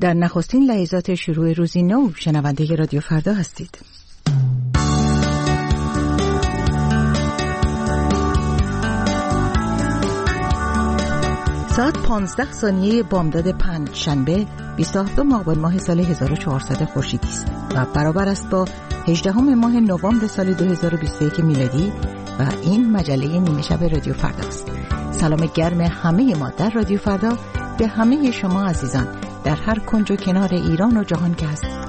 در نخستین لحظات شروع روزی نو شنونده رادیو فردا هستید. ساعت 15 ثانیه بامداد پنجشنبه 27 آبان ماه سال 1400 خورشیدی است و برابر است با 18 ماه نوامبر سال 2021 میلادی و این مجله نیمه شب رادیو فردا است. سلام گرم همه ما در رادیو فردا به همه شما عزیزان در هر کنج و کنار ایران و جهان که هستید.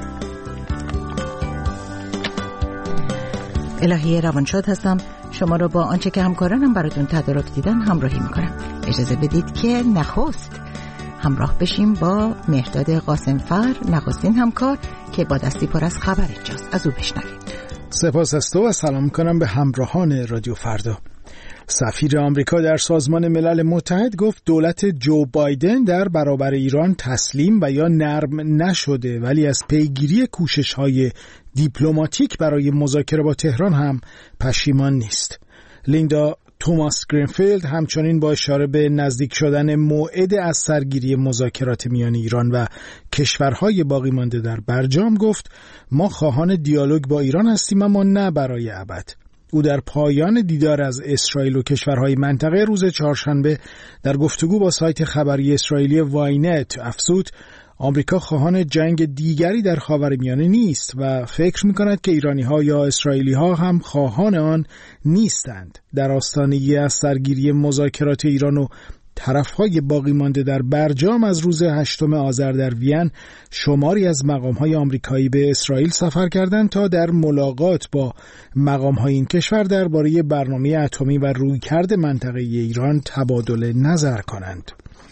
الهی روانشاد هستم، شما را با آنچه که همکارانم براتون تدارک دیدن همراهی میکنم. اجازه بدید که نخست همراه بشیم با مهرداد قاسمفر، نخستین همکار که با دستی پر از خبر اینجاست. از او بشنویم. سپاس از تو و سلام کنم به همراهان رادیو فردا. سفیر آمریکا در سازمان ملل متحد گفت دولت جو بایدن در برابر ایران تسلیم و یا نرم نشده، ولی از پیگیری کوشش‌های دیپلماتیک برای مذاکره با تهران هم پشیمان نیست. لیندا توماس گرینفیلد همچنین با اشاره به نزدیک شدن موعد از سرگیری مذاکرات میان ایران و کشورهای باقی مانده در برجام گفت ما خواهان دیالوگ با ایران هستیم اما نه برای ابد. او در پایان دیدار از اسرائیل و کشورهای منطقه روز چهارشنبه در گفتگو با سایت خبری اسرائیلی واینت افزود آمریکا خواهان جنگ دیگری در خاورمیانه نیست و فکر می‌کند که ایرانی‌ها یا اسرائیلی‌ها هم خواهان آن نیستند. در آستانه از سرگیری مذاکرات ایران و طرف‌های باقی مانده در برجام از روز 8 آذر در وین شماری از مقام‌های آمریکایی به اسرائیل سفر کردند تا در ملاقات با مقام‌های این کشور درباره برنامه اتمی و رویکرد منطقه ایران تبادل نظر کنند.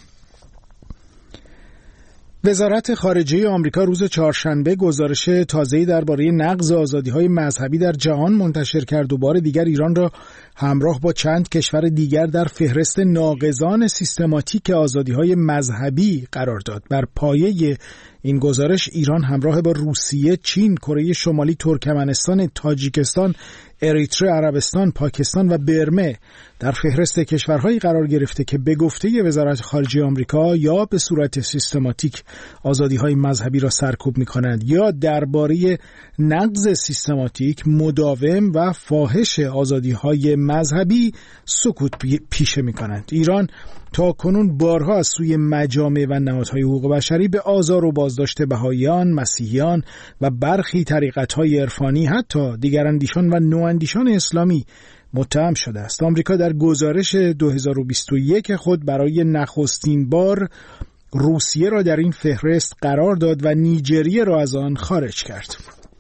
وزارت خارجه آمریکا روز چهارشنبه گزارش تازه‌ای درباره نقض آزادی‌های مذهبی در جهان منتشر کرد و بار دیگر ایران را همراه با چند کشور دیگر در فهرست ناقضان سیستماتیک آزادی‌های مذهبی قرار داد. بر پایه این گزارش ایران همراه با روسیه، چین، کره شمالی، ترکمنستان، تاجیکستان، اریتره، عربستان، پاکستان و برمه در فهرست کشورهایی قرار گرفته که به گفته وزارت خارجه آمریکا یا به صورت سیستماتیک آزادی‌های مذهبی را سرکوب می‌کنند یا درباره نقض سیستماتیک، مداوم و فاحش آزادی‌های مذهبی سکوت پیشه می‌کنند. ایران تا کنون بارها از سوی مجامع و نهادهای حقوق بشری به آزار و بازداشت بهائیان، مسیحیان و برخی طریقت‌های عرفانی، حتی دیگراندیشان و نواندیشان اسلامی متهم شده است. آمریکا در گزارش 2021 خود برای نخستین بار روسیه را در این فهرست قرار داد و نیجریه را از آن خارج کرد.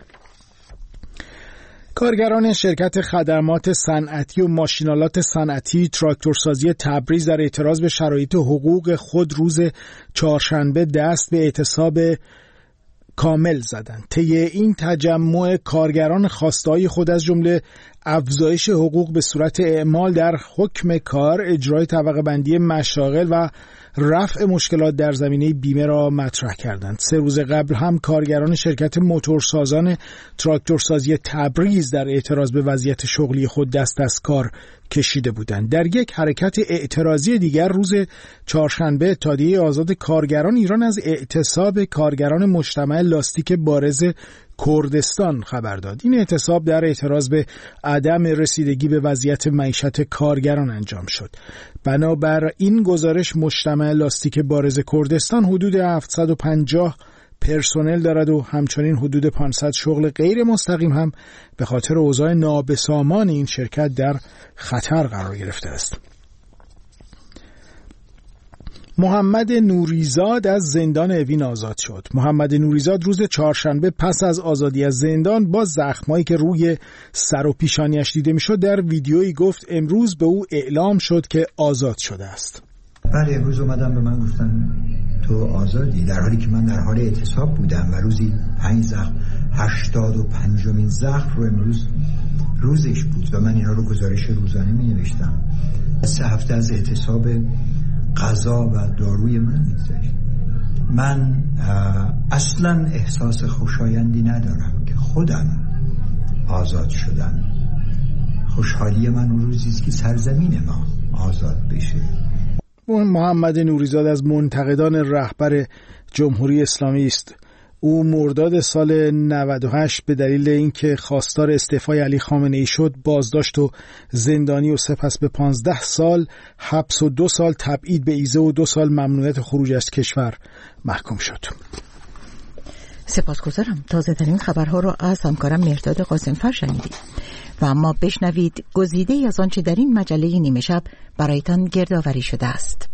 کارگران شرکت خدمات صنعتی و ماشینالات صنعتی تراکتورسازی تبریز در اعتراض به شرایط حقوق خود روز چهارشنبه دست به اعتصاب کامل زدند. طی این تجمع کارگران خواسته‌های خود از جمله افزایش حقوق به صورت اعمال در حکم کار، اجرای طبقه بندی مشاغل و رفع مشکلات در زمینه بیمه را مطرح کردند. 3 روز قبل هم کارگران شرکت موتورسازان تراکتورسازی تبریز در اعتراض به وضعیت شغلی خود دست از کار کشیده بودند. در یک حرکت اعتراضی دیگر روز چهارشنبه اتحادیه آزاد کارگران ایران از اعتصاب کارگران مجتمع لاستیک بارز کردستان خبر داد. این اعتصاب در اعتراض به عدم رسیدگی به وضعیت معیشت کارگران انجام شد. بنابر این گزارش مجتمع لاستیک بارز کردستان حدود 750 پرسنل دارد و همچنین حدود 500 شغل غیر مستقیم هم به خاطر اوضاع نابسامان این شرکت در خطر قرار گرفته است. محمد نوریزاد از زندان اوین آزاد شد. محمد نوریزاد روز چهارشنبه پس از آزادی از زندان با زخمایی که روی سر و پیشانیش دیده میشد در ویدیویی گفت امروز به او اعلام شد که آزاد شده است. بله، امروز اومدن به من گفتن تو آزادی، در حالی که من در حال اعتصاب بودم و روزی 5 زخم، 85مین زخم رو امروز روزش بود و من اینا رو گزارش روزانه می نوشتم. 3 هفته از اعتصاب غذا و داروی من میگذشت. من اصلا احساس خوشایندی ندارم که خودم آزاد شدم. خوشحالی من اون روزیست که سرزمین ما آزاد بشه. محمد نوریزاد از منتقدان رهبر جمهوری اسلامی است. او مرداد سال 98 به دلیل اینکه خواستار استعفای علی خامنه ای شد بازداشت و زندانی و سپس به 15 سال حبس و 2 سال تبعید به ایزه و 2 سال ممنوعیت خروج از کشور محکوم شد. سپاسگزارم. تازه ترین خبرها را از همکارم مهرداد قاسمفر شنیدید و اما بشنوید گزیده‌ای از آنچه در این مجله نیمه شب برایتان گردآوری شده است.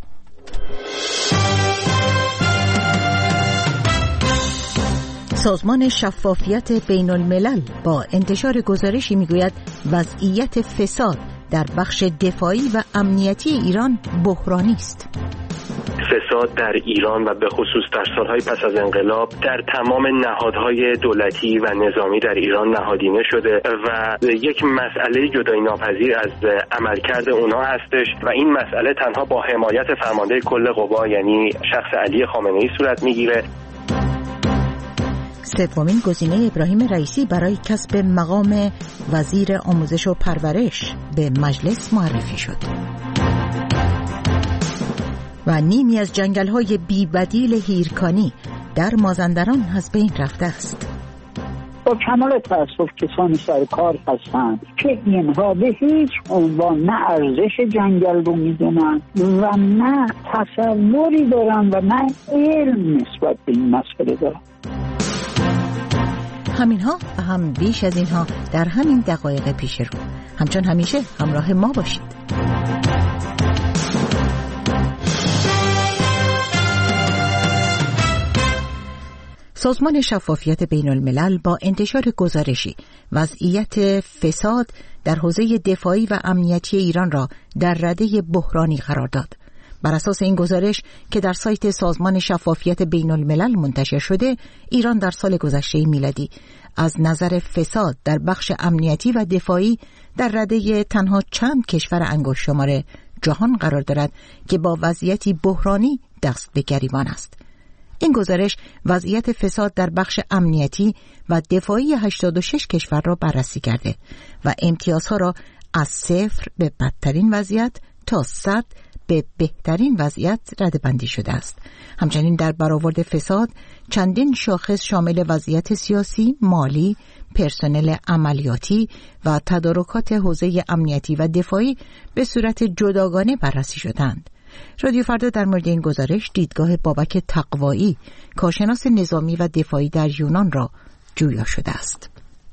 سازمان شفافیت بین الملل با انتشار گزارشی میگوید وضعیت فساد در بخش دفاعی و امنیتی ایران بحرانی است. فساد در ایران و به خصوص در سالهای پس از انقلاب در تمام نهادهای دولتی و نظامی در ایران نهادینه شده و یک مسئله جدایی ناپذیر از عملکرد اونا هستش و این مسئله تنها با حمایت فرمانده کل قوا یعنی شخص علی خامنه ای صورت میگیره. سومین گزینه ابراهیم رئیسی برای کسب مقام وزیر آموزش و پرورش به مجلس معرفی شد. و نیمی از جنگل‌های بی‌بدیل هیرکانی در مازندران از بین رفته است. با کمال تأسف کسانی سر کار هستند که اینها به هیچ عنوان نه ارزش جنگل رو میدونن و نه تصوری دارن و نه علم نسبت به این مسئله دارن. همینها و هم بیش از اینها در همین دقایق پیش رو. همچون همیشه همراه ما باشید. سازمان شفافیت بین الملل با انتشار گزارشی وضعیت فساد در حوزه دفاعی و امنیتی ایران را در رده بحرانی قرار داد. بر اساس این گزارش که در سایت سازمان شفافیت بین الملل منتشر شده، ایران در سال گذشته میلادی از نظر فساد در بخش امنیتی و دفاعی در رده تنها چند کشور انگشت شمار جهان قرار دارد که با وضعیتی بحرانی دست به گریبان است. این گزارش وضعیت فساد در بخش امنیتی و دفاعی 86 کشور را بررسی کرده و امتیازها را از 0 به بدترین وضعیت تا 100 به بهترین وضعیت رده‌بندی شده است. همچنین در برآورد فساد چندین شاخص شامل وضعیت سیاسی، مالی، پرسنل عملیاتی و تدارکات حوزه امنیتی و دفاعی به صورت جداگانه بررسی شدند. رادیو فردا در مورد این گزارش دیدگاه بابک تقوایی، کارشناس نظامی و دفاعی در یونان را جویا شده است.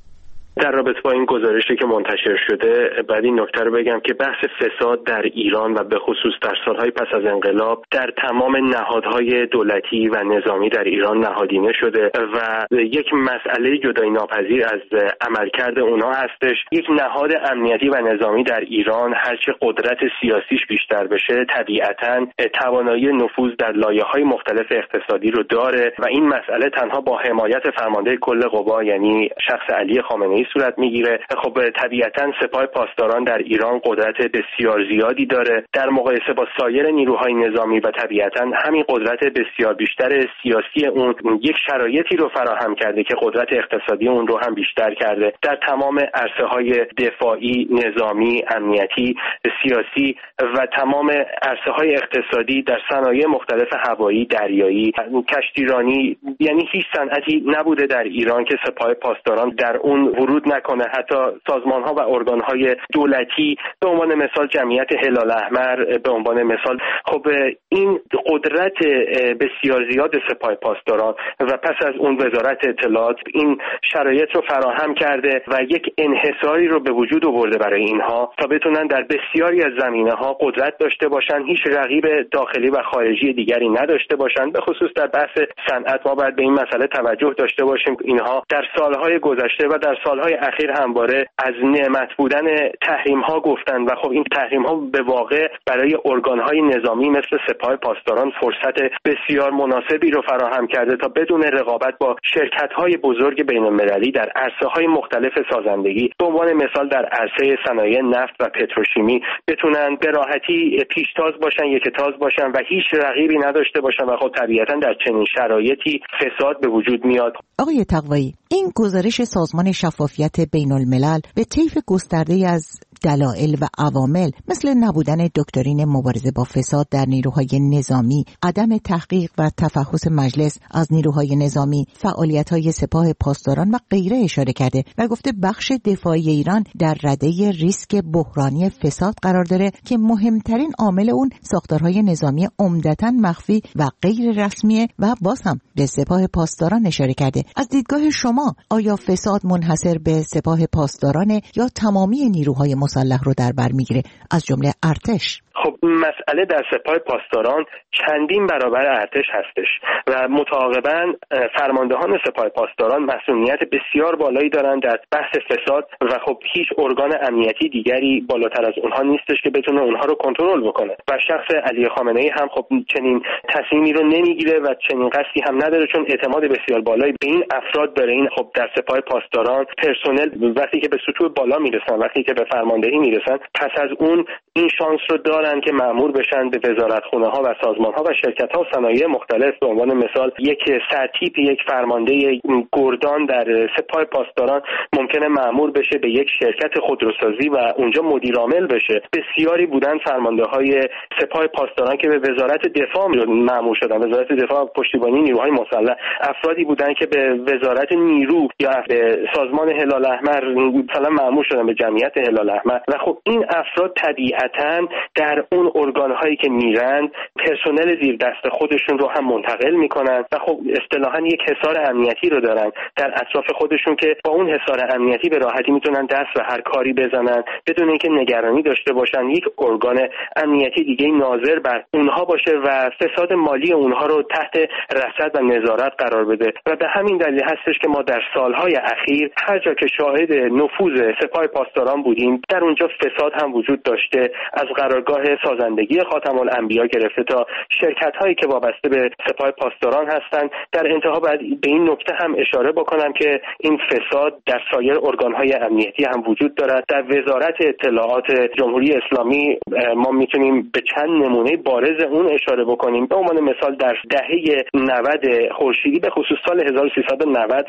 در رابطه با این گزارشی که منتشر شده بعد این نکته رو بگم که بحث فساد در ایران و به خصوص در سالهای پس از انقلاب در تمام نهادهای دولتی و نظامی در ایران نهادینه شده و یک مسئله جدایی ناپذیر از عملکرد اونا هستش. یک نهاد امنیتی و نظامی در ایران هرچه قدرت سیاسیش بیشتر بشه طبیعتاً توانایی نفوذ در لایه‌های مختلف اقتصادی رو داره و این مسئله تنها با حمایت فرمانده کل قوا یعنی شخص علی خامنه ای صورت میگیره. خب طبیعتاً سپاه پاسداران در ایران قدرت بسیار زیادی داره در مقایسه با سایر نیروهای نظامی و طبیعتاً همین قدرت بسیار بیشتر سیاسی اون یک شرایطی رو فراهم کرده که قدرت اقتصادی اون رو هم بیشتر کرده. در تمام عرصه‌های دفاعی، نظامی، امنیتی، سیاسی و تمام عرصه‌های اقتصادی در صنایع مختلف هوایی، دریایی، کشتیرانی، یعنی هیچ صنعتی نبوده در ایران که سپاه پاسداران در اون ورود نکنه. حتی سازمان‌ها و ارگان‌های دولتی به عنوان مثال جمعیت هلال احمر به عنوان مثال، خب این قدرت بسیار زیاد سپاه پاسداران و پس از اون وزارت اطلاعات این شرایط رو فراهم کرده و یک انحصاری رو به وجود آورده برای اینها تا بتونن در بسیاری از زمینه‌ها قدرت داشته باشن، هیچ رقیب داخلی و خارجی دیگری نداشته باشن. به خصوص در بحث صنعت ما باید به این مسئله توجه داشته باشیم. اینها در سالهای گذشته و در سالهای اخیر همواره از نعمت بودن تحریم‌ها گفتن و خب این تحریم‌ها به واقع برای ارگان‌های نظامی مثل سپاه پاسداران فرصت بسیار مناسبی رو فراهم کرده تا بدون رقابت با شرکت‌های بزرگ بین‌المللی در عرصه‌های مختلف سازندگی به عنوان مثال در عرصه صنایع نفت و پتروشیمی بتونن به راحتی پیشتاز باشن، یکتاز باشن و هیچ رقیبی نداشته باشن و خب طبیعتاً در چنین شرایطی فساد به وجود میاد. آقای تقوایی، این گزارش سازمان شفافیت بین الملل به طیف گسترده از دلایل و عوامل مثل نبودن دکترین مبارزه با فساد در نیروهای نظامی، عدم تحقیق و تفحص مجلس از نیروهای نظامی، فعالیت‌های سپاه پاسداران و غیره اشاره کرده و گفته بخش دفاعی ایران در رده ریسک بحرانی فساد قرار داره که مهمترین عامل اون ساختارهای نظامی عمدتاً مخفی و غیر رسمیه و باز هم به سپاه پاسداران اشاره کرده. از دیدگاه شما آیا فساد منحصر به سپاه پاسدارانه یا تمامی نیروهای مسلح رو در بر میگیره از جمله ارتش؟ خب مسئله در سپاه پاسداران چندین برابر ارتش هستش و متعاقباً فرماندهان سپاه پاسداران مسئولیت بسیار بالایی دارند در بحث فساد و خب هیچ ارگان امنیتی دیگری بالاتر از اونها نیستش که بتونه اونها رو کنترل بکنه و شخص علی خامنه‌ای هم خب چنین تصمیمی رو نمیگیره و چنین قصدی هم نداره، چون اعتماد بسیار بالایی به این افراد داره. این خب در سپاه پاسداران پرسنل وقتی که به سطوح بالا میرسن، وقتی که به فرماندهی میرسن، پس از اون این شانس رو دارن که مأمور بشن به وزارتخونه ها و سازمان ها و شرکت ها و صنایع مختلف. به عنوان مثال یک سرتیپ، یک فرمانده گردان در سپاه پاسداران ممکنه مأمور بشه به یک شرکت خودروسازی و اونجا مدیر عامل بشه. بسیاری بودن فرمانده های سپاه پاسداران که به وزارت دفاع مأمور شدن، وزارت دفاع پشتیبانی نیروهای مسلح. افرادی بودن که به وزارت نیرو یا به سازمان هلال احمر مثلا مأمور شدن، به جمعیت هلال احمر. و خب این افراد طبیعتاً در اون ارگان‌هایی که میرن پرسنل زیر دست خودشون رو هم منتقل میکنن و خب اصطلاحاً یک حصار امنیتی رو دارن در اطراف خودشون که با اون حصار امنیتی به راحتی میتونن دست به هر کاری بزنن بدون اینکه نگرانی داشته باشن یک ارگان امنیتی دیگه ناظر بر اونها باشه و فساد مالی اونها رو تحت رصد و نظارت قرار بده. و به همین دلیل هستش که ما در سالهای اخیر هر جا که شاهد نفوذ سپاه پاسداران بودیم در اونجا فساد هم وجود داشته، از قرارگاه سازندگی خاتم الانبیا گرفته تا شرکت هایی که وابسته به سپاه پاسداران هستند. در انتها باید به این نکته هم اشاره بکنم که این فساد در سایر ارگان های امنیتی هم وجود دارد. در وزارت اطلاعات جمهوری اسلامی ما میتونیم به چند نمونه بارز اون اشاره بکنیم. به عنوان مثال در دهه 90 خورشیدی، به خصوص سال 1390 و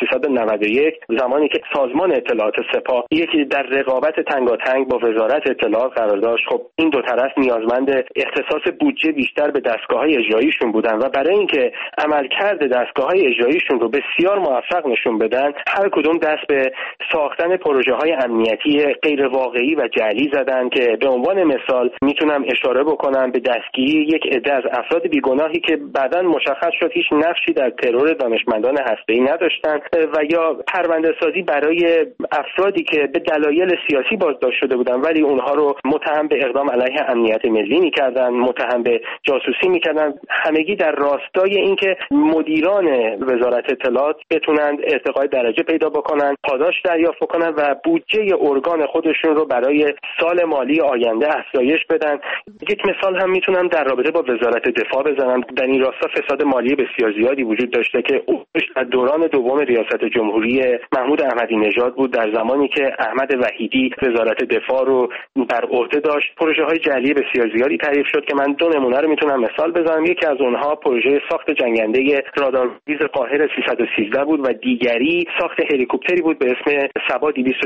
1391 زمانی که سازمان اطلاعات سپاه یکی در رقابت تنگاتنگ با وزارت اطلاعات قرار داشت، خب این دو طرف نیازمند اختصاص بودجه بیشتر به دستگاه‌های اجراییشون بودن و برای اینکه عملکرد دستگاه‌های اجراییشون رو بسیار موفق نشون بدن هر کدوم دست به ساختن پروژه‌های امنیتی غیر واقعی و جعلی زدن که به عنوان مثال میتونم اشاره بکنم به دستگیری یک عده از افراد بیگناهی که بعداً مشخص شد هیچ نقشی در ترور دانشمندان هسته‌ای نداشتن و یا پرونده‌سازی برای افرادی که به دلایل سیاسی بازداشت شده بودن ولی اونها رو متهم به اقدام علیه امنیت ملی می‌کردن، متهم به جاسوسی می‌کردن، همگی در راستای اینکه مدیران وزارت اطلاعات بتونن ارتقای درجه پیدا بکنن، پاداش دریافت بکنن و بودجه ارگان خودشون رو برای سال مالی آینده افزایش بدن. یک مثال هم میتونم در رابطه با وزارت دفاع بزنم. در این راستا فساد مالی بسیار زیادی وجود داشته که در دوران دوم ریاست جمهوری محمود احمدی نژاد بود، در زمانی که احمد وحیدی وزارت دفاع رو بر عهده داشت. پروژه‌های جعلی بسیار زیادی تعریف شد که من دو نمونه رو میتونم مثال بزنم. یکی از اونها پروژه ساخت جنگنده رادارگیز قاهره 313 بود و دیگری ساخت هلیکوپتری بود به اسم سبا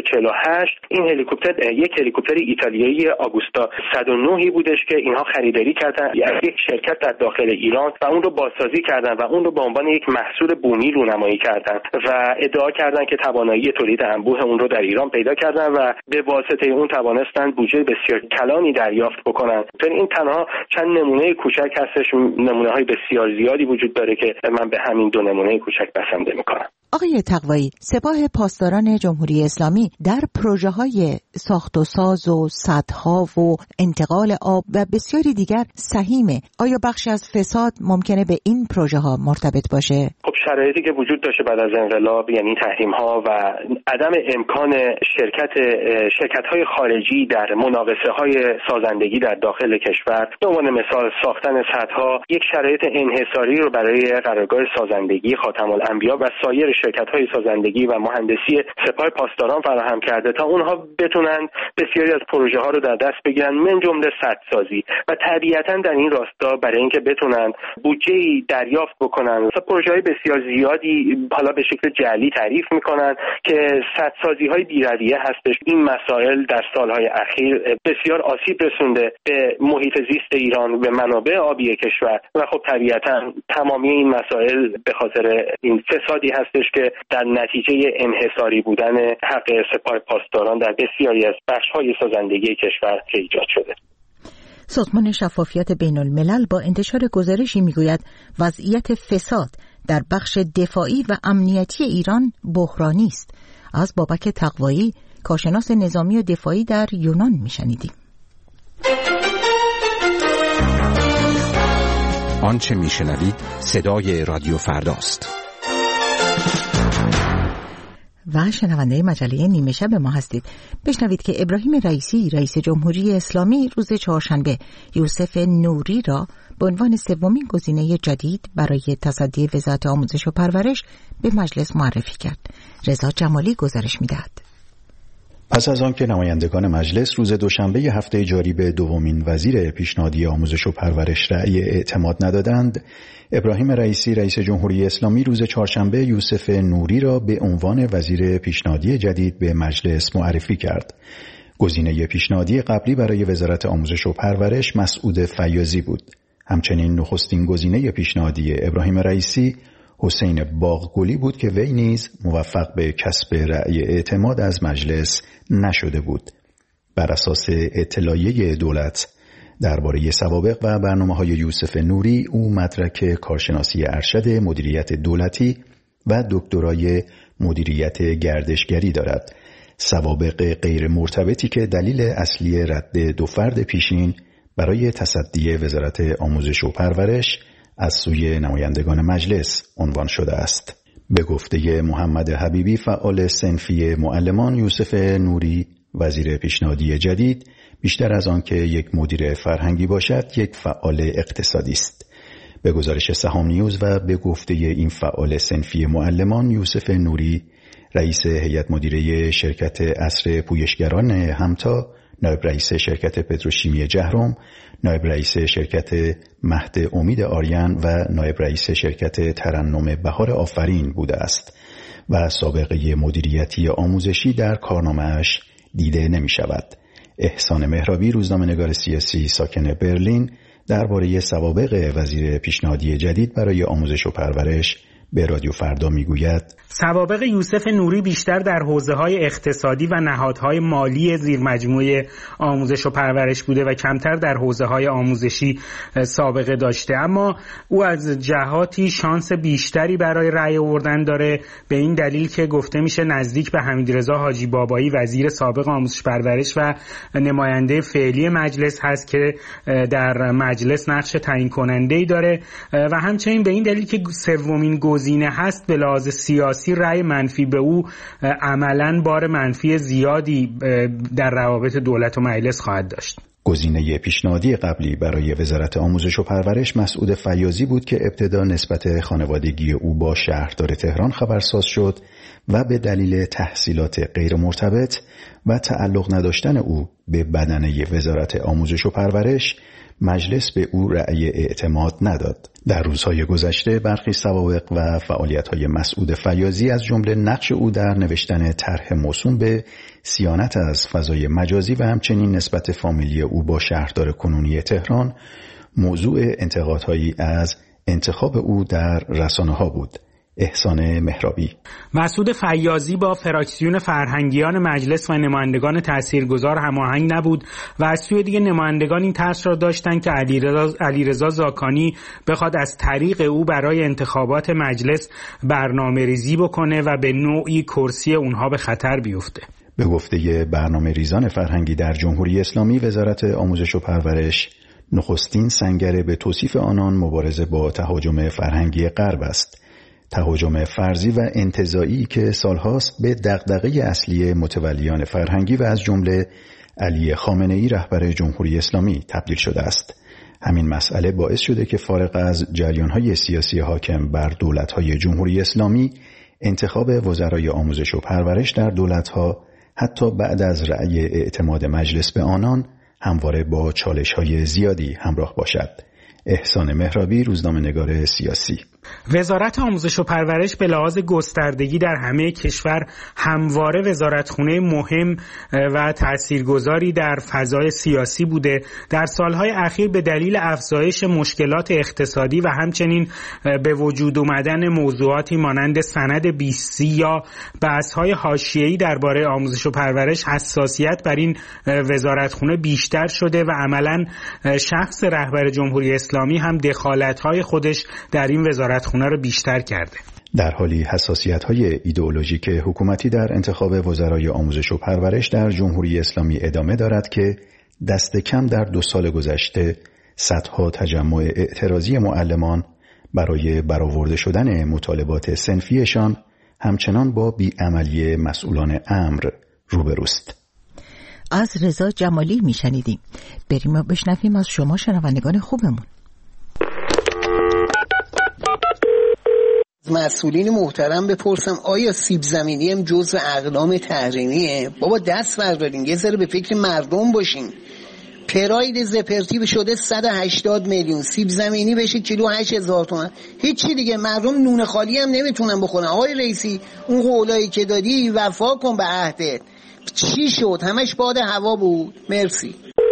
248. این هلیکوپتر یک هلیکوپتر ایتالیایی آگوستا 109 بودش که اینها خریداری کردن از یک شرکت در داخل ایران و اون رو بازسازی کردن و اون رو به عنوان یک محصول بومی رونمایی کردن و ادعا کردن که توانایی تولید انبوه اون رو در ایران پیدا کردن و به واسطه اون توانستن بودجه بسیار کلانی دریافت بکنن. این تنها چند نمونه کوچک هستش، نمونه‌های بسیار زیادی وجود داره که من به همین دو نمونه کوچک بسنده می‌کنم. آقای تقوایی، سپاه پاسداران جمهوری اسلامی در پروژه‌های ساخت و ساز و سدها و انتقال آب و بسیاری دیگر سهیمه. آیا بخشی از فساد ممکنه به این پروژه‌ها مرتبط باشه؟ خب شرایطی که وجود داشته بعد از انقلاب، یعنی تحریم‌ها و عدم امکان شرکت‌های خارجی در مناقصه‌های سازندگی در داخل کشور، به عنوان مثال ساختن سدها، یک شرایط انحصاری رو برای قرارگاه سازندگی خاتم الانبیا و سایر شرکت‌های سازندگی و مهندسی سپاه پاسداران فراهم کرده تا اونها بتونن بسیاری از پروژه‌ها رو در دست بگیرن، من جمله سدسازی. و طبیعتاً در این راستا برای اینکه بتونن بودجه‌ای دریافت بکنن و پروژه‌های بسیار بسیار زیادی حالا به شکل جعلی تعریف میکنن که سدسازی‌های بی‌رویه هستش. این مسائل در سالهای اخیر بسیار آسیب رسونده به محیط زیست ایران، به منابع آبی کشور و خب طبیعتاً تمامی این مسائل به خاطر این فسادی هستش که در نتیجه انحصاری بودن حق سپاه پاسداران در بسیاری از بخش‌های سازندگی کشور ایجاد شده. سازمان شفافیت بین الملل با انتشار گزارشی میگوید وضعیت فساد در بخش دفاعی و امنیتی ایران بحرانی است. از بابک تقوایی، کارشناس نظامی و دفاعی در یونان میشنیدیم. آنچه میشنوید صدای رادیو فرداست. و شنونده مجله نیمه شب ما هستید. بشنوید که ابراهیم رئیسی، رئیس جمهوری اسلامی، روز چهارشنبه یوسف نوری را به عنوان سومین گزینه جدید برای تصدی وزارت آموزش و پرورش به مجلس معرفی کرد. رضا جمالی گزارش می‌دهد. پس از آنکه نمایندگان مجلس روز دوشنبه هفته جاری به دومین وزیر پیشنهادی آموزش و پرورش رأی اعتماد ندادند، ابراهیم رئیسی، رئیس جمهوری اسلامی، روز چهارشنبه یوسف نوری را به عنوان وزیر پیشنهادی جدید به مجلس معرفی کرد. گزینه پیشنهادی قبلی برای وزارت آموزش و پرورش مسعود فیاضی بود. همچنین نخستین گزینه پیشنهادی ابراهیم رئیسی حسین باغگلی بود که وی نیز موفق به کسب رأی اعتماد از مجلس نشده بود. بر اساس اطلاعیه دولت درباره سوابق و برنامه‌های یوسف نوری، او مدرک کارشناسی ارشد مدیریت دولتی و دکترای مدیریت گردشگری دارد. سوابق غیر مرتبطی که دلیل اصلی رد دو فرد پیشین برای تصدی وزارت آموزش و پرورش از سوی نمایندگان مجلس عنوان شده است. به گفته محمد حبیبی، فعال صنفی معلمان، یوسف نوری وزیر پیشنهادی جدید بیشتر از آن که یک مدیر فرهنگی باشد، یک فعال اقتصادی است. به گزارش سهام نیوز و به گفته این فعال صنفی معلمان، یوسف نوری رئیس هیئت مدیره شرکت عصر پویشگران همتا، نایب رئیس شرکت پتروشیمی جهرم، نایب رئیس شرکت مهد امید آریان و نایب رئیس شرکت ترنم بهار آفرین بوده است و سابقه مدیریتی آموزشی در کارنامه‌اش دیده نمی شود. احسان مهرابی، روزنامه‌نگار سیاسی ساکن برلین، درباره سوابق وزیر پیشنهادی جدید برای آموزش و پرورش به رادیو فردا میگوید: سوابق یوسف نوری بیشتر در حوزه‌های اقتصادی و نهادهای مالی زیر مجموعه آموزش و پرورش بوده و کمتر در حوزه‌های آموزشی سابقه داشته، اما او از جهاتی شانس بیشتری برای رأی آوردن داره، به این دلیل که گفته میشه نزدیک به حمیدرضا حاجی بابایی وزیر سابق آموزش پرورش و نماینده فعلی مجلس هست که در مجلس نقش تعیین کننده‌ای داره و همچنین به این دلیل که سومین گزینه هست به لحاظ سیاسی رأی منفی به او عملاً بار منفی زیادی در روابط دولت و مجلس خواهد داشت. گزینه پیشنهادی قبلی برای وزارت آموزش و پرورش مسعود فیاضی بود که ابتدا نسبت خانوادگی او با شهردار تهران خبرساز شد و به دلیل تحصیلات غیر مرتبط و تعلق نداشتن او به بدنه وزارت آموزش و پرورش مجلس به او رأی اعتماد نداد. در روزهای گذشته برخی سوابق و فعالیت‌های مسعود فیاضی از جمله نقش او در نوشتن طرح موسوم به صیانت از فضای مجازی و همچنین نسبت فامیلی او با شهردار کنونی تهران موضوع انتقادهایی از انتخاب او در رسانه‌ها بود. احسان مهرابی: مسعود فیاضی با فراکسیون فرهنگیان مجلس و نمایندگان تاثیرگذار هماهنگ نبود و از سوی دیگه نمایندگان این ترس را داشتند که علیرضا زاکانی بخواد از طریق او برای انتخابات مجلس برنامه‌ریزی بکنه و به نوعی کرسی اونها به خطر بیفته. به گفته برنامه‌ریزان فرهنگی در جمهوری اسلامی، وزارت آموزش و پرورش نخستین سنگر به توصیف آنان مبارزه با تهاجم فرهنگی غرب است. تهاجم فرضی و انتزاعی که سالهاست به دغدغه اصلی متولیان فرهنگی و از جمله علی خامنه‌ای رهبر جمهوری اسلامی تبدیل شده است. همین مسئله باعث شده که فارغ از جریان‌های سیاسی حاکم بر دولت‌های جمهوری اسلامی، انتخاب وزرای آموزش و پرورش در دولت‌ها حتی بعد از رأی اعتماد مجلس به آنان همواره با چالش‌های زیادی همراه باشد. احسان مهرابی، روزنامه‌نگار سیاسی. وزارت آموزش و پرورش به لحاظ گستردگی در همه کشور همواره وزارتخونه مهم و تاثیرگذاری در فضای سیاسی بوده. در سالهای اخیر به دلیل افزایش مشکلات اقتصادی و همچنین به وجود آمدن موضوعاتی مانند سند 20 یا بحث‌های حاشیه‌ای درباره آموزش و پرورش حساسیت بر این وزارتخونه بیشتر شده و عملاً شخص رهبر جمهوری اسلامی هم دخالت‌های خودش در این وزارتخونه رو بیشتر کرده. در حالی حساسیت‌های ایدئولوژیک حکومتی در انتخاب وزرای آموزش و پرورش در جمهوری اسلامی ادامه دارد که دست کم در 2 سال گذشته صدها تجمع اعتراضی معلمان برای برآورده شدن مطالبات صنفیشان همچنان با بیعملی مسئولان امر روبروست. از رضا جمالی میشنیدیم. بریم و بشنویم از شما شنوندگان خوبمون. مسئولین محترم بپرسم آیا سیب زمینی هم جزو اقلام تحریمیه؟ بابا دست بردارین، یه ذره به فکر مردم باشین. پراید زپرتی شده 180 میلیون، سیب زمینی بشه کیلو 8000 تومان. هیچی دیگه، مردم نون خالی هم نمیتونن بخورن. آقای رئیسی اون قولایی که دادی وفا کن به عهدت. چی شد؟ همش باد هوا بود. مرسی.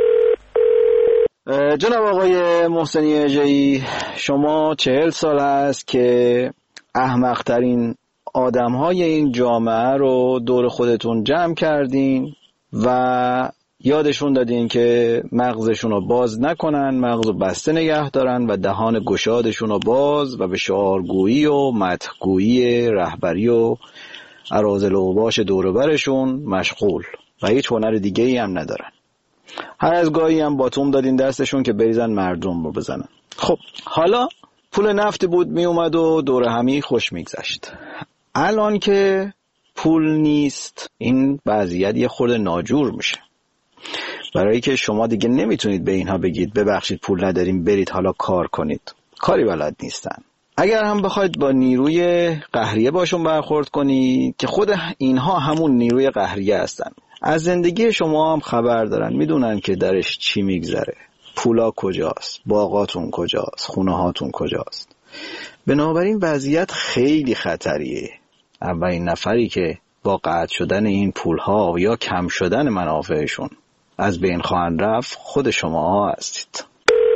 جناب آقای محسنی اژه‌ای، شما 40 سال است که احمق‌ترین آدم‌های این جامعه رو دور خودتون جمع کردین و یادشون دادین که مغزشون رو باز نکنن، مغز رو بسته نگه دارن و دهان گشادشون رو باز و به شعارگویی و مدحگویی رهبری و اراذل و اوباش دور و برشون مشغول و هیچ هنر دیگه ای هم ندارن. هر از گاهی هم باتوم دادین دستشون که بریزن مردم رو بزنن. خب حالا پول نفت بود می اومد و دور همی خوش میگذشت. الان که پول نیست این وضعیت یه خورده ناجور میشه، برای که شما دیگه نمیتونید به اینها بگید ببخشید پول نداریم برید حالا کار کنید. کاری بلد نیستن. اگر هم بخواید با نیروی قهریه باشون برخورد کنید که خود اینها همون نیروی قهریه هستن، از زندگی شما هم خبر دارن، میدونن که درش چی میگذره، پولا کجاست، باغاتون کجاست، خونه هاتون کجاست. بنابراین وضعیت خیلی خطریه. اولین نفری که با قطع شدن این پولها و یا کم شدن منافعشون از بین خواهند رفت خود شما هستید.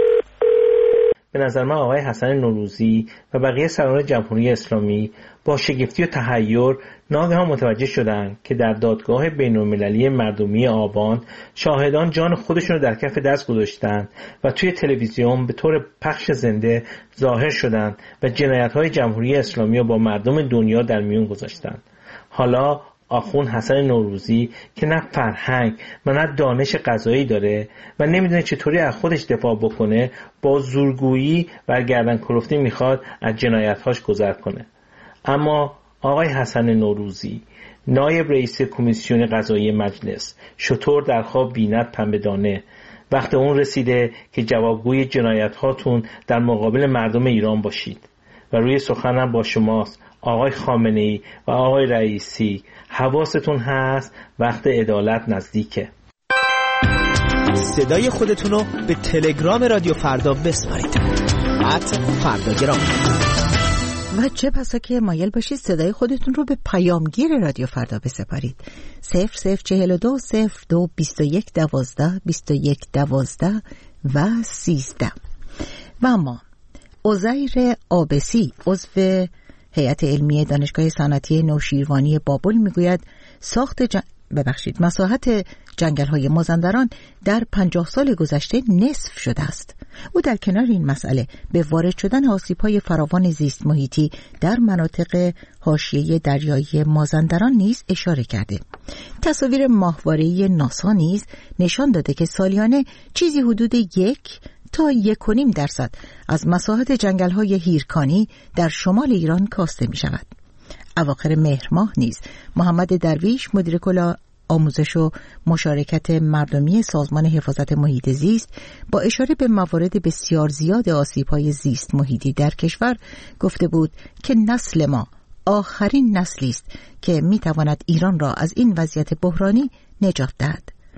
به نظر من آقای حسن نوروزی و بقیه سران جمهوری اسلامی با شگفتی و تحیر ناگهان متوجه شدند که در دادگاه بین‌المللی مردمی آبان شاهدان جان خودشون رو در کف دست گذاشتند و توی تلویزیون به طور پخش زنده ظاهر شدند و جنایت‌های جمهوری اسلامی رو با مردم دنیا در میون گذاشتند. حالا آخوند حسن نوروزی که نه فرهنگ و نه دانش قضایی داره و نمیدونه چطوری از خودش دفاع بکنه، با زورگویی و گردن کلفتی میخواد از جنایت‌هاش گذر کنه. اما آقای حسن نوروزی نایب رئیس کمیسیون قضایی مجلس شطور در خواب بیند پنبه دانه، وقت اون رسیده که جوابگوی جنایت‌هاتون در مقابل مردم ایران باشید و روی سخنم با شماست آقای خامنه‌ای و آقای رئیسی. حواستون هست وقت عدالت نزدیکه. صدای خودتون رو به تلگرام رادیو فردا بسپارید. @فرداگرام. و چه بسا که مایل باشید صدای خودتون رو به پیامگیر رادیو فردا بسپارید. 0042 02 21 12 21 12 و 13. و اما عزیر آبسی عضو هیئت علمی دانشگاه صنعتی نوشیروانی بابل میگوید مساحت جنگل‌های مازندران در 50 سال گذشته نصف شده است. او در کنار این مسئله به وارد شدن آسیب‌های فراوان زیست محیطی در مناطق حاشیه دریایی مازندران نیز اشاره کرده. تصاویر ماهواره‌ای ناسا نیز نشان داده که سالیانه چیزی حدود 1 تا 1.5% از مساحت جنگل‌های هیرکانی در شمال ایران کاسته می‌شود. اواخر مهر ماه نیز محمد درویش مدیر کل آموزش و مشارکت مردمی سازمان حفاظت محیط زیست با اشاره به موارد بسیار زیاد آسیب‌های زیست محیطی در کشور گفته بود که نسل ما آخرین نسلی است که می‌تواند ایران را از این وضعیت بحرانی نجات دهد.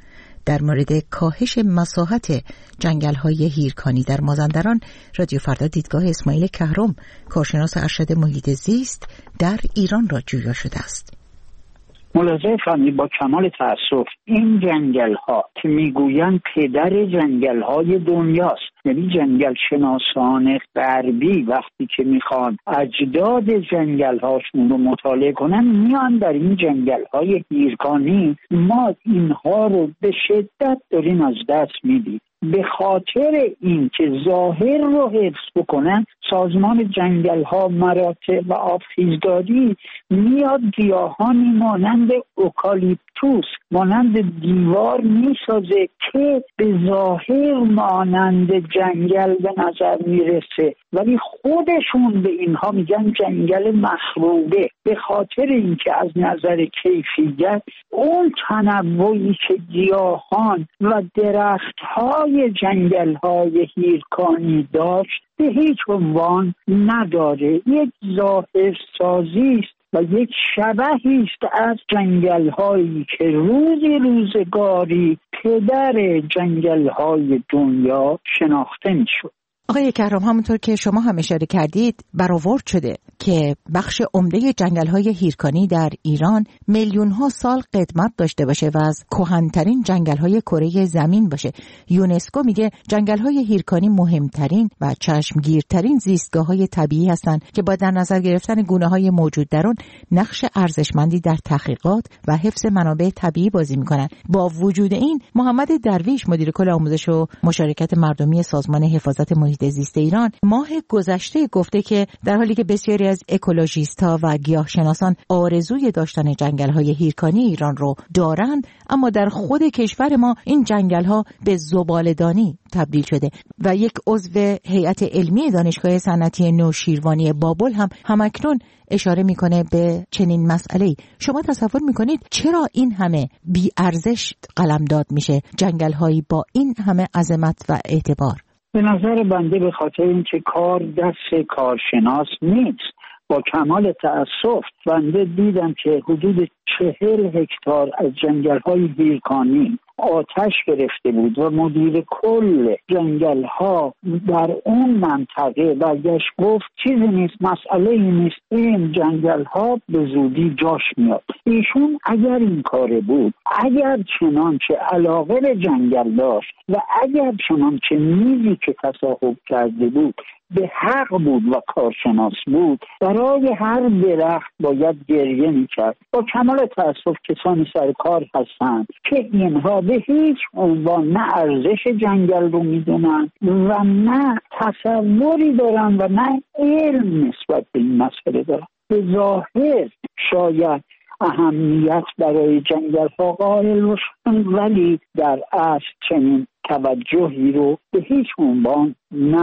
در مورد کاهش مساحت جنگل‌های هیرکانی در مازندران رادیو فردا دیدگاه اسماعیل کهرم، کارشناس ارشد محیط زیست در ایران را جویا شده است. ملاحظه فرمی با کمال تأسف این جنگل ها که میگویند پدر جنگل های دنیاست، یعنی جنگل شناسان غربی وقتی که میخوان اجداد جنگل هاشون رو مطالعه کنن میان در این جنگل های هیرکانی ما اینها رو به شدت داریم از دست میدیم. به خاطر این که ظاهر رو حفظ بکنن سازمان جنگل ها، مراتع و آبخیزداری میاد گیاهانی مانند اوکالیپتوس، مانند دیوار میسازه که به ظاهر مانند جنگل به نظر میرسه، ولی خودشون به اینها میگن جنگل مخروبه، به خاطر اینکه از نظر کیفیت اون تنوعی که گیاهان و درختهای جنگل‌های هیرکانی داشت به هیچ عنوان نداره. یک ظاهر سازی است و یک شبحی است از جنگل‌هایی که روزگاری پدر جنگل‌های دنیا شناخته می‌شد. آقای کهرم، همونطور که شما هم اشاره کردید برآورد شده که بخش عمده جنگل‌های هیرکانی در ایران میلیون‌ها سال قدمت داشته باشه و از کهن‌ترین جنگل‌های کره زمین باشه. یونسکو میگه جنگل‌های هیرکانی مهمترین و چشمگیرترین زیستگاه‌های طبیعی هستند که با در نظر گرفتن گونه‌های موجود در اون نقش ارزشمندی در تحقیقات و حفظ منابع طبیعی بازی می‌کنند. با وجود این محمد درویش مدیر کل آموزش و مشارکت مردمی سازمان حفاظت محیط زیست ایران ماه گذشته گفته که در حالی که بسیاری از اکولوژیست‌ها و گیاهشناسان آرزوی داشتن جنگل‌های هیرکانی ایران رو دارند، اما در خود کشور ما این جنگل‌ها به زباله‌دانی تبدیل شده و یک عضو هیئت علمی دانشگاه صنعتی نوشیروانی بابل هم همکنون اشاره میکنه به چنین مسئله‌ای. شما تصور میکنید چرا این همه بی‌ارزش قلمداد میشه جنگل‌هایی با این همه عظمت و اعتبار؟ به نظر بنده به خاطر اینکه کار دست کارشناس نیست. با کمال تأسف بنده دیدم که حدود 40 هکتار از جنگل‌های هیرکانی آتش گرفته بود و مدیر کل جنگل‌ها در اون منطقه برگشت گفت چیزی نیست، مسئله ای نیست، این جنگل‌ها به زودی جاش میاد. ایشون اگر این کاره بود، اگر چنانچه علاقه به جنگل داشت و اگر چنانچه میزی که تصاحب کرده بود به حق بود و کارشناس بود، برای هر درخت باید گریه میکرد. با کمال تأسف کسانی سر کار هستند که اینها به هیچ عنوان نه ارزش جنگل رو میدونن و نه تصوری دارن و نه علم نسبت به این مسئله دارن. به ظاهر شاید اهمیت برای جنگل ها قائل باشن، ولی در اصل چنین توجهی رو به هیچ عنوان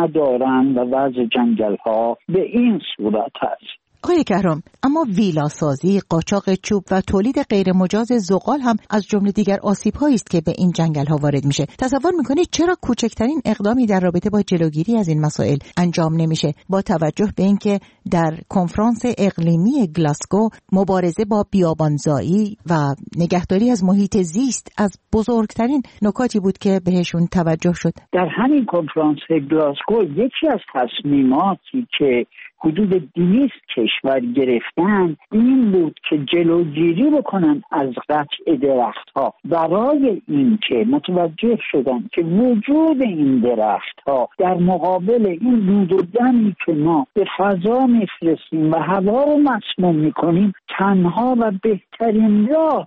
ندارن و وضع جنگل ها به این صورت هست. آقای کهرم، اما ویلاسازی، قاچاق چوب و تولید غیر مجاز زغال هم از جمله دیگر آسیب‌هایی است که به این جنگل‌ها وارد میشه. تصور می‌کنید چرا کوچکترین اقدامی در رابطه با جلوگیری از این مسائل انجام نمیشه، با توجه به اینکه در کنفرانس اقلیمی گلاسگو مبارزه با بیابانزایی و نگهداری از محیط زیست از بزرگترین نکاتی بود که بهشون توجه شد؟ در همین کنفرانس گلاسگو یکی از تصمیماتی که حدود 200 کشور گرفتن این بود که جلوگیری بکنن از قطع درختها. برای این که متوجه شدن که وجود این درختها در مقابل این دود و دمی که ما به فضا میفرستیم و هوا رو مسموم میکنیم تنها و بهترین راه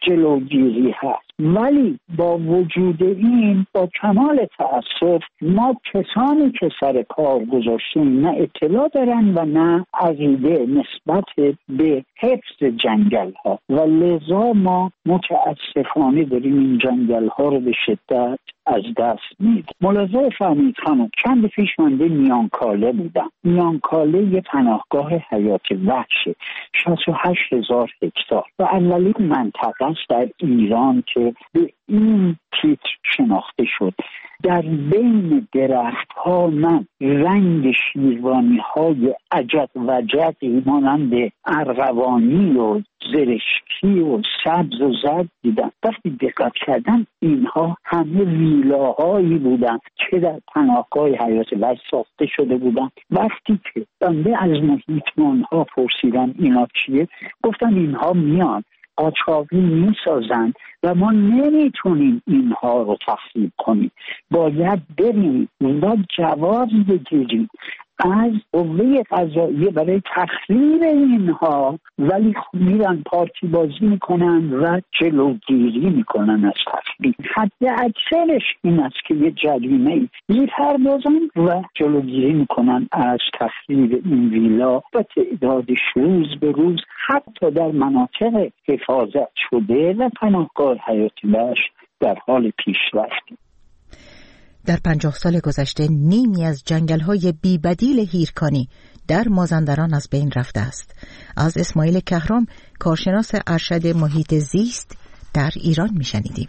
جلوگیری هست. ولی با وجود این با کمال تأسف ما کسانی که سر کار گذاشتیم نه اطلاع دارن و نه عقیده نسبت به حفظ جنگل ها و لذا ما متاسفانه داریم این جنگل ها رو به شدت از دست میدیم. ملاحظه فهمید خانم چند پیش من به میانکاله بودم. میانکاله یه پناهگاه حیات وحشه 68,000 هکتار و اولین منطقه است در ایران که به این تیتر شناخته شد. در بین درخت ها من رنگ شیروانی های عجب و جدی مانند ارغوانی و زرشکی و سبز و زرد دیدم. وقتی دقت کردم اینها همه ویلاهایی بودن که در پناهگاه حیات وحش ساخته شده بودن. وقتی که بنده از محیطمان ها پرسیدم اینا چیه، گفتن اینها میان قاچاقی میسازند و ما نمیتونیم اینها رو تخریب کنیم، باید بریم و جواز بگیریم از قوه قضاییه برای تخریب اینها، ولی میرن پارتی بازی میکنن و جلوگیری میکنن از تخریب. حد اکثرش این است که یه جریمه میپردازن و جلوگیری میکنن از تخریب این ویلا و تعدادش روز به روز حتی در مناطق حفاظت شده و پناهگاه حیات وحش در حال پیشرفت. در 50 سال گذشته نیمی از جنگل‌های بی‌بدیل هیرکانی در مازندران از بین رفته است. از اسماعیل کهرام، کارشناس ارشد محیط زیست در ایران میشنیدیم.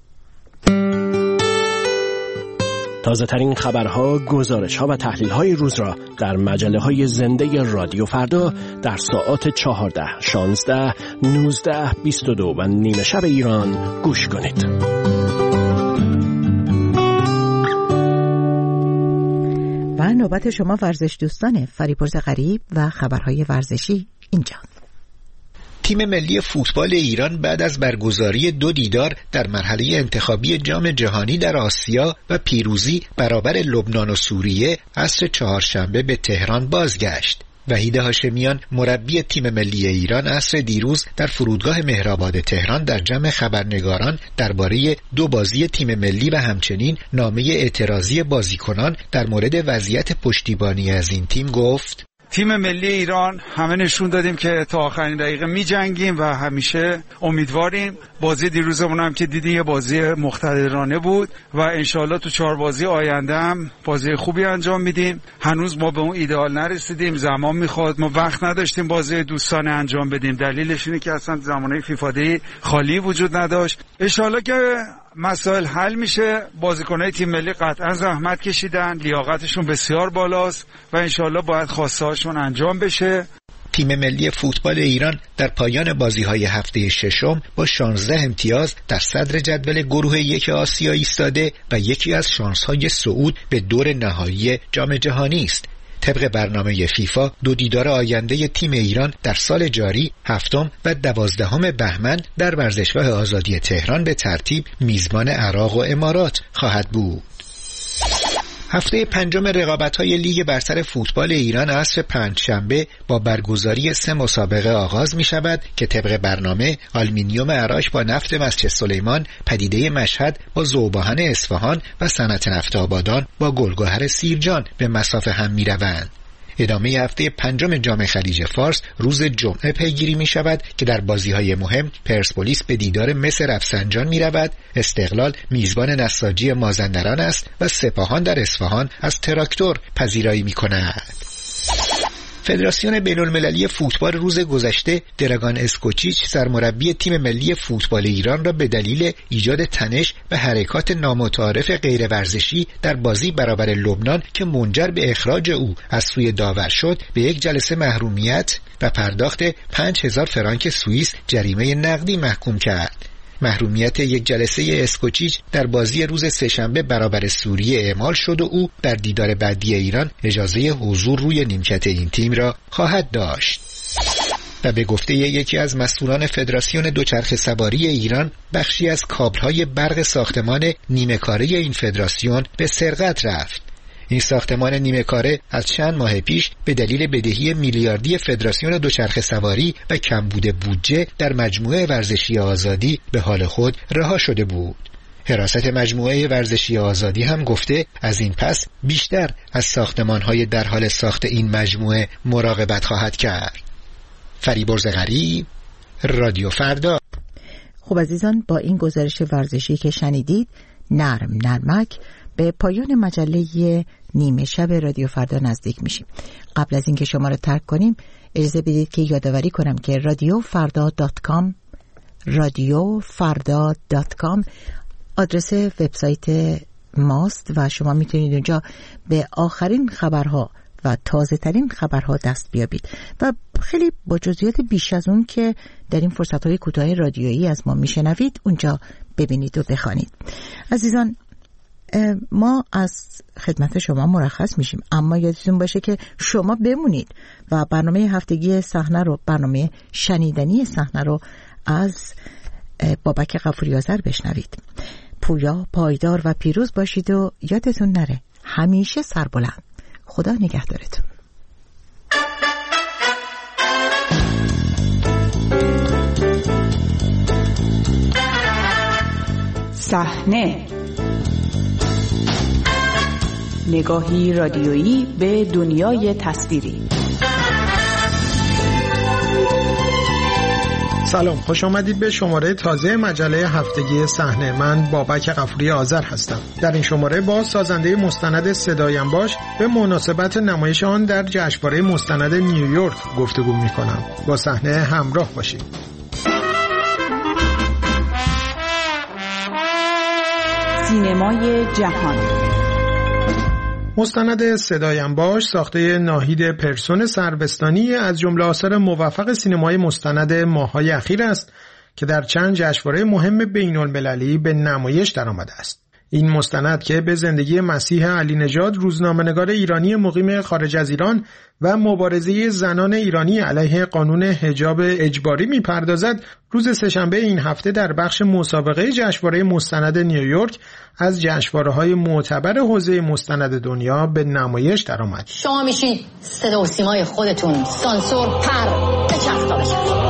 تازه ترین خبرها، گزارش‌ها و تحلیل‌های روز را در مجله‌های زنده رادیو فردا در ساعات 14، 16، 19، 22 و نیمه شب ایران گوش کنید. و نوبت شما ورزش دوستانه. فریبرز غریب و خبرهای ورزشی اینجا. تیم ملی فوتبال ایران بعد از برگزاری 2 دیدار در مرحله انتخابی جام جهانی در آسیا و پیروزی برابر لبنان و سوریه عصر چهارشنبه به تهران بازگشت. وحید هاشمیان مربی تیم ملی ایران عصر دیروز در فرودگاه مهرآباد تهران در جمع خبرنگاران درباره 2 بازی تیم ملی و همچنین نامه اعتراضی بازیکنان در مورد وضعیت پشتیبانی از این تیم گفت: تیم ملی ایران همه نشون دادیم که تا آخرین دقیقه می جنگیم و همیشه امیدواریم. بازی دیروزمون هم که دیدیم یه بازی مقتدرانه بود و انشالله تو 4 بازی آینده هم بازی خوبی انجام میدیم. هنوز ما به اون ایدئال نرسیدیم، زمان میخواد، ما وقت نداشتیم بازی دوستانه انجام بدیم. دلیلش اینه که اصلا زمانه فیفا دی خالی وجود نداشت. انشالله که مسائل حل میشه. بازیکنای تیم ملی قطعا زحمت کشیدن، لیاقتشون بسیار بالاست و انشالله باید خواسته‌هاشون انجام بشه. تیم ملی فوتبال ایران در پایان بازی‌های هفته ششم با 16 امتیاز در صدر جدول گروه 1 آسیا ایستاده و یکی از شانس‌های صعود به دور نهایی جام جهانی است. طبق برنامه فیفا 2 دیدار آینده تیم ایران در سال جاری 7 و 12 بهمن در ورزشگاه آزادی تهران به ترتیب میزبان عراق و امارات خواهد بود. هفته 5 رقابت‌های لیگ برتر فوتبال ایران عصر پنجشنبه با برگزاری 3 مسابقه آغاز می‌شود که طبق برنامه آلومینیوم اراک با نفت مسجد سلیمان، پدیده مشهد با ذوب‌آهن اصفهان و صنعت نفت آبادان با گلگهر سیرجان به مصاف هم می‌روند. ادامه هفته 5 جام خلیج فارس روز جمعه پیگیری می شود که در بازی‌های مهم پرسپولیس به دیدار مس رفسنجان می رود، استقلال میزبان نساجی مازندران است و سپاهان در اصفهان از تراکتور پذیرایی می کند. فدراسیون بین‌المللی فوتبال روز گذشته دراگان اسکوچیچ سرمربی تیم ملی فوتبال ایران را به دلیل ایجاد تنش و حرکات نامتعارف غیر ورزشی در بازی برابر لبنان که منجر به اخراج او از سوی داور شد به 1 جلسه محرومیت و پرداخت 5000 فرانک سوئیس جریمه نقدی محکوم کرد. محرومیت 1 جلسه اسکوچیچ در بازی روز سه‌شنبه برابر سوریه اعمال شد و او در دیدار بعدی ایران اجازه حضور روی نیمکت این تیم را خواهد داشت. و به گفته یکی از مسئولان فدراسیون دوچرخه سواری ایران، بخشی از کابل‌های برق ساختمان نیمه‌کاره این فدراسیون به سرقت رفت. این ساختمان نیمه کاره از چند ماه پیش به دلیل بدهی میلیاردی فدراسیون دوچرخه سواری و کمبود بودجه در مجموعه ورزشی آزادی به حال خود رها شده بود. حراست مجموعه ورزشی آزادی هم گفته از این پس بیشتر از ساختمان‌های در حال ساخت این مجموعه مراقبت خواهد کرد. فریبرز غریب، رادیو فردا. خب عزیزان، با این گزارش ورزشی که شنیدید نرمک به پایان مجله نیمه شب رادیو فردا نزدیک میشیم. قبل از اینکه شما رو ترک کنیم اجازه بدید که یادآوری کنم که radiofrda.com radiofrda.com آدرس وبسایت ماست و شما میتونید اونجا به آخرین خبرها و تازه ترین خبرها دست بیابید و خیلی با جزئیات بیش از اون که در این فرصت‌های کوتاه رادیویی از ما میشنوید اونجا ببینید و بخوانید. عزیزان، ما از خدمت شما مرخص میشیم، اما یادتون باشه که شما بمونید و برنامه هفتگی صحنه رو، برنامه شنیدنی صحنه رو از بابک غفوری آذر بشنوید. پویا، پایدار و پیروز باشید و یادتون نره همیشه سربلند. خدا نگهدارتون. صحنه، نگاهی رادیویی به دنیای تصویری. سلام، خوش آمدید به شماره تازه مجله هفتگی صحنه. من بابک غفوری آذر هستم. در این شماره با سازنده مستند صدایم باش به مناسبت نمایش آن در جشنواره مستند نیویورک گفتگو می‌کنم. با صحنه همراه باشید. سینمای جهان. مستند صدایم باش ساخته ناهید پرسون سربستانی از جمله آثار موفق سینمای مستند ماه‌های اخیر است که در چند جشنواره مهم بین‌المللی به نمایش درآمده است. این مستند که به زندگی مسیح علی نژاد، روزنامه‌نگار ایرانی مقیم خارج از ایران و مبارزه زنان ایرانی علیه قانون حجاب اجباری می‌پردازد، روز سه‌شنبه این هفته در بخش مسابقه جشنواره مستند نیویورک از جشنواره‌های معتبر حوزه مستند دنیا به نمایش درآمد. شما میشید صدا و سیمای خودتون، سانسور پر بچرخ تا بچرخ.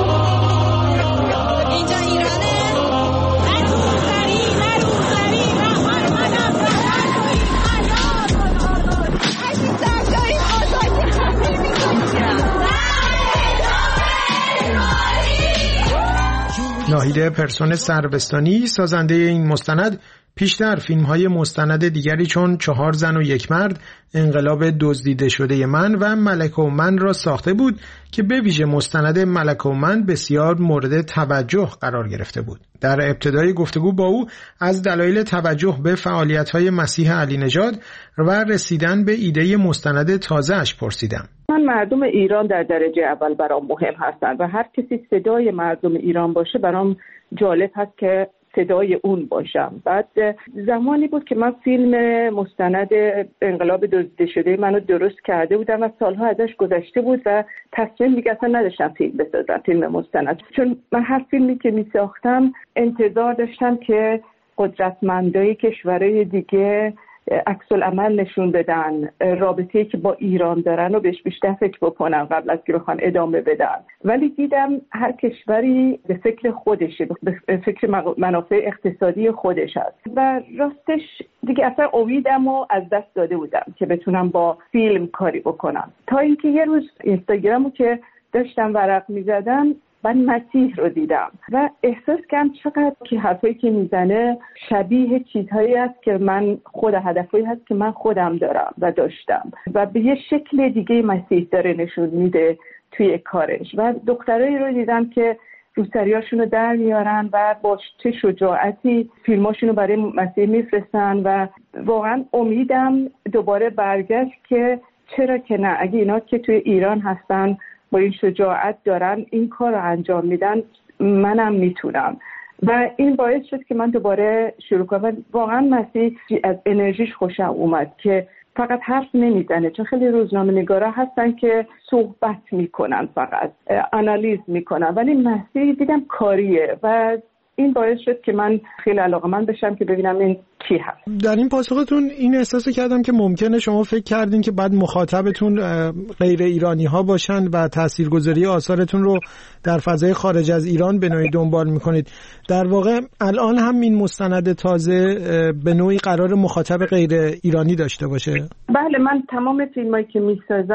ناهید پرسون سربستانی سازنده این مستند پیشتر فیلم‌های مستند دیگری چون 4 زن و 1 مرد، انقلاب دزدیده شده من و ملکه و من را ساخته بود که به ویژه مستند ملکه و من بسیار مورد توجه قرار گرفته بود. در ابتدای گفتگو با او از دلایل توجه به فعالیت‌های مسیح علی نژاد و رسیدن به ایده مستند تازه‌اش پرسیدم. من مردم ایران در درجه اول برام مهم هستند و هر کسی صدای مردم ایران باشه برام جالب هست که صدای اون باشم. بعد زمانی بود که من فیلم مستند انقلاب دزدیده شده منو درست کرده بودم و سالها ازش گذشته بود و تصمیم دیگه اصلا نداشتم فیلم بسازم، فیلم مستند، چون من هر فیلمی که می ساختم انتظار داشتم که قدرتمندای کشورهای دیگه عکس العمل نشون بدن، رابطه‌ای که با ایران دارن و بهش بیشتر فکر بکنن قبل از که بخوان ادامه بدن. ولی دیدم هر کشوری به فکر خودشه، به فکر منافع اقتصادی خودش هست و راستش دیگه اصلا امیدمو از دست داده بودم که بتونم با فیلم کاری بکنم، تا اینکه یه روز اینستاگرامو که داشتم ورق می‌زدم من مسیح رو دیدم و احساس کردم چقدر که حرفایی که میزنه شبیه چیزهایی است که من هدفهایی هست که من خودم دارم و داشتم و به یه شکل دیگه مسیح داره نشون میده توی کارش. و دخترایی رو دیدم که روسریاشون رو در میارن و با چه شجاعتی فیلماشون رو برای مسیح میفرستن و واقعا امیدم دوباره برگشت که چرا که نه، اگه اینا که توی ایران هستن با این شجاعت دارن این کار رو انجام میدن، منم میتونم. و این باعث شد که من دوباره شروع کنم. واقعا مسیح از انرژیش خوشم اومد که فقط حرف نمیزنه، چون خیلی روزنامه‌نگارا هستن که صحبت میکنن، فقط آنالیز میکنن، ولی مسیح دیدم کاریه و این باعث شد که من خیلی علاقه‌مند بشم که ببینم این کی هست. در این پاسختون این احساس کردم که ممکنه شما فکر کردین که بعد مخاطبتون غیر ایرانی ها باشن و تاثیرگذاری آثارتون رو در فضای خارج از ایران به نوعی دنبال میکنید. در واقع الان هم این مستند تازه به نوعی قرار مخاطب غیر ایرانی داشته باشه؟ بله، من تمام فیلمایی که میسازم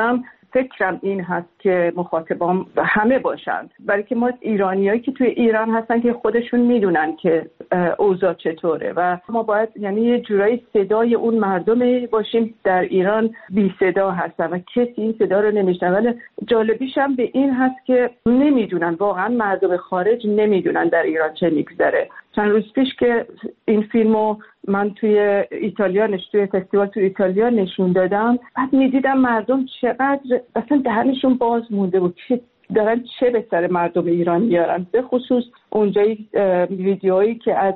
فکرم این هست که مخاطبام همه باشند، برای که ما ایرانیایی که توی ایران هستن که خودشون میدونن که اوضاع چطوره و ما باید یعنی یه جورایی صدای اون مردم باشیم. در ایران بی صدا هستن و کسی این صدا رو نمیشنوه. ولی جالبیش هم به این هست که نمیدونن، واقعا مردم خارج نمیدونن در ایران چه میگذره. چند روز پیش که این فیلمو من توی فستیوال توی ایتالیا نشون دادم، بعد میدیدم مردم چقدر اصلا دهنشون باز مونده بود که دارن چه به سر مردم ایران میارن. به خصوص اونجایی ویدیوهایی که از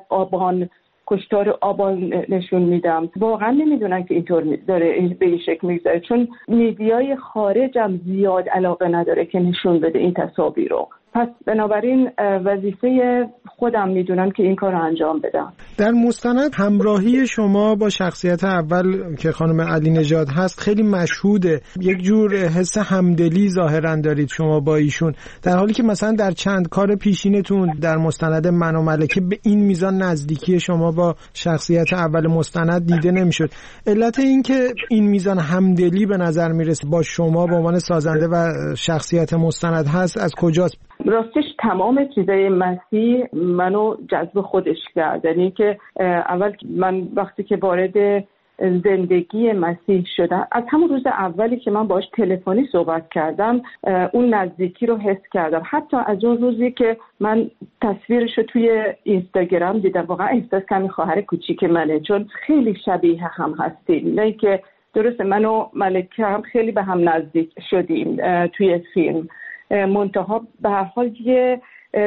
کشتار آبان نشون میدم، واقعا نمیدونن که اینطور داره به این شکل میگذره، چون میدیای خارج هم زیاد علاقه نداره که نشون بده این تصاویر رو. پس بنابراین وظیفه خودم میدونم که این کار رو انجام بدم. در مستند همراهی شما با شخصیت اول که خانم علی نژاد هست خیلی مشهوده، یک جور حس همدلی ظاهرا دارید شما با ایشون، در حالی که مثلا در چند کار پیشینتون در مستند من و ملکه به این میزان نزدیکی شما با شخصیت اول مستند دیده نمیشد. علت این که این میزان همدلی به نظر میرسه با شما به عنوان سازنده و شخصیت مستند هست از کجاست؟ راستش تمام چیزای مسیح منو جذب خودش کرد. یعنی که اول من وقتی که وارد زندگی مسیح شدم، از همون روز اولی که من باهاش تلفنی صحبت کردم اون نزدیکی رو حس کردم. حتی از اون روزی که من تصویرش رو توی اینستاگرام دیدم، واقعا احساس کردم خواهر کوچیک منه، چون خیلی شبیه هم هستیم. نه که درسته من و ملکه هم خیلی به هم نزدیک شدیم توی فیلم، منتها به هر حال یه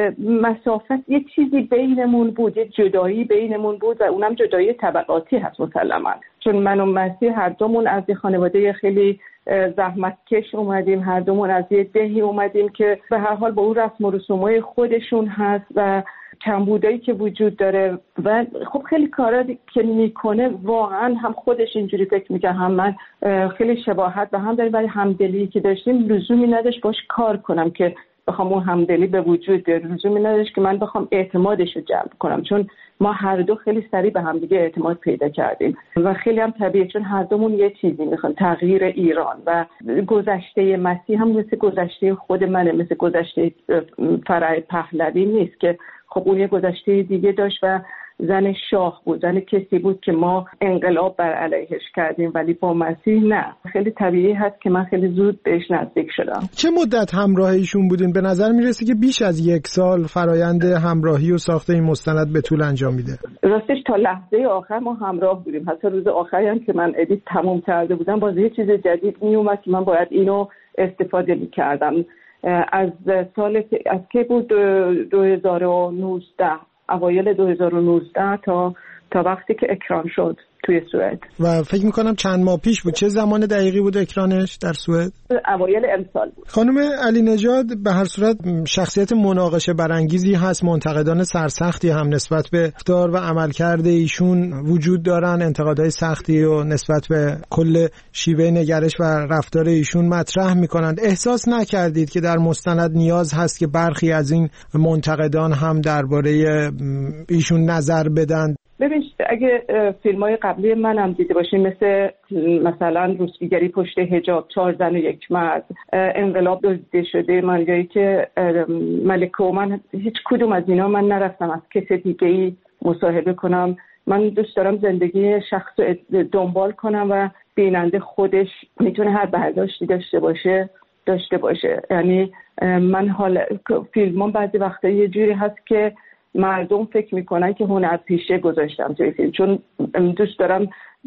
مسافت، یه چیزی بینمون بود، یه جدایی بینمون بود و اونم جدایی طبقاتی هست مسلماً، چون من و مسیح هر دومون از یه خانواده خیلی زحمتکش اومدیم، هر دومون از یه دهی اومدیم که به هر حال با اون رسم و رسومای خودشون هست و کمبودایی که وجود داره و خب خیلی کارا که میکنه واقعا هم خودش اینجوری فکر میکنه هم من خیلی شباهت و هم داریم، ولی همدلی که داشتیم لزومی نداشت باش کار کنم که بخوام اون همدلی به وجود بیاد، لزومی نداشت که من بخوام اعتمادش رو جلب کنم، چون ما هر دو خیلی سریع به هم دیگه اعتماد پیدا کردیم و خیلی هم طبیعیه، چون هر دومون یه چیزی میخوان، تغییر ایران و گذشته مسیح هم مثل گذشته خود منه، مثل گذشته فرح پهلوی نیست که خب اون یه گذشته دیگه داشت و زن شاه بود، زن کسی بود که ما انقلاب بر علیهش کردیم، ولی با مسیح نه. خیلی طبیعی هست که من خیلی زود بهش نزدیک شدم. چه مدت همراه ایشون بودین؟ به نظر میرسه که بیش از 1 سال فرایند همراهی و ساخت این مستند به طول انجام میده. راستش تا لحظه آخر ما همراه بودیم، حتی روز آخری هم که من ادیت تموم کرده بودم باز یه چیز جدید میومد که من باید اینو استفاده میکردم. از که بود 2019 اوایل 2019 تا وقتی که اکران شد توی سوئد و فکر میکنم چند ماه پیش بود. چه زمان دقیقی بود اکرانش در سوئد؟ اوایل امسال بود. خانم علی نژاد به هر صورت شخصیت مناقشه برانگیزی هست، منتقدان سرسختی هم نسبت به رفتار و عملکرد ایشون وجود دارن، انتقادهای سختی و نسبت به کل شیوه نگرش و رفتار ایشون مطرح میکنند. احساس نکردید که در مستند نیاز هست که برخی از این منتقدان هم درباره ایشون نظر بدن؟ ببین اگه فیلم‌های قبلی منم دیده باشین، مثلا روسپیگری پشت حجاب، 4 زن و 1 مرد، انقلاب دزدیده شده، ماجرایی که ملکه و من، هیچ کدوم از اینا من نرفتم از کسی دیگه‌ای مصاحبه کنم. من دوست دارم زندگی شخص رو دنبال کنم و بیننده خودش میتونه هر برداشتی داشته باشه. یعنی من فیلمام بعضی وقتا یه جوری هست که مردم فکر میکنن که هنرپیشه گذاشتم توی فیلم، چون دوست دارم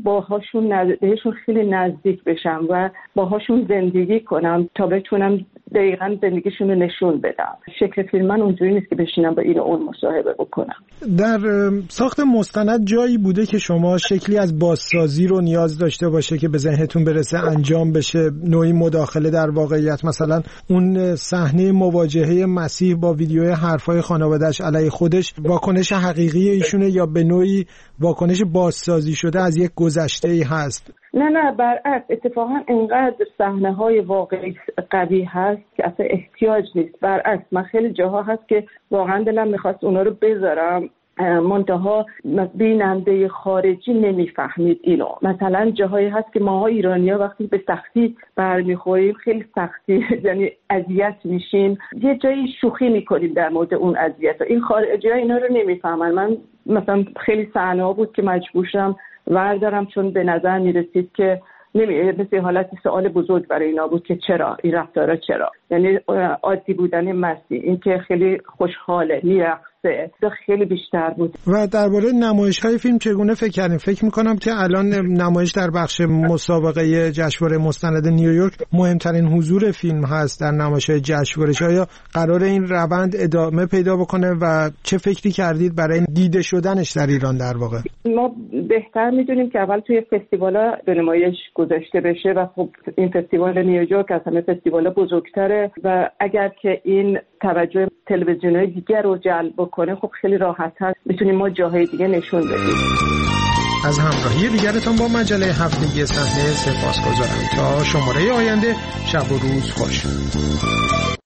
بهشون خیلی نزدیک بشم و باهاشون زندگی کنم تا بتونم دقیقاً زندگیشون رو نشون بدم. شکل فیلم من اونجوری نیست که بشینم با این و اون مصاحبه بکنم. در ساخت مستند جایی بوده که شما شکلی از بازسازی رو نیاز داشته باشه که به ذهنتون برسه انجام بشه، نوعی مداخله در واقعیت، مثلا اون صحنه مواجهه مسیح با ویدیوی حرفای خانواده‌اش علیه خودش واکنش حقیقی ایشونه یا به نوعی واکنش بازسازی شده از یک گذشته‌ای هست؟ نه برعکس، اتفاقا اینقدر صحنه‌های واقعی قوی هست که اصلا احتیاج نیست. برعکس من خیلی جاها هست که واقعا دلم میخواست اونا رو بذارم منتها بیننده خارجی نمیفهمید اینو. مثلا جاهایی هست که ما ایرانی‌ها وقتی به سختی برمیخوریم، خیلی سختی یعنی اذیت میشیم، یه جایی شوخی میکنیم در مورد اون اذیت. این خارجی‌ها اینا رو نمیفهمن. من مثلا خیلی صحنه‌ها بود که مجبور شدم وردارم چون به نظر میرسید که مثل حالت سوال بزرگ برای اینا بود که چرا این رفتارا، چرا یعنی عادی بودن مسی، این که خیلی خوشحاله میرقصه، خیلی بیشتر بود. و درباره نمایش‌های فیلم چگونه فکر کردیم؟ فکر می‌کنم که الان نمایش در بخش مسابقه جشنواره مستند نیویورک مهمترین حضور فیلم هست در نمایش‌های جشنواره‌ها. آیا قرار این روند ادامه پیدا بکنه و چه فکری کردید برای دیده شدنش در ایران؟ در واقع ما بهتر می‌دونیم که اول توی فستیوالا به نمایش گذاشته بشه و خب این فستیوال نیویورک از همه فستیوالا بزرگتره و اگر که این توجه تلویزیون‌های دیگر رو جلب بکنه خب خیلی راحت هست میتونیم ما جاهای دیگه نشون بدیم. از همراهی دیگرتان با مجله هفتگی صحنه سپاسگزارم. تا شماره آینده، شب و روز خوش.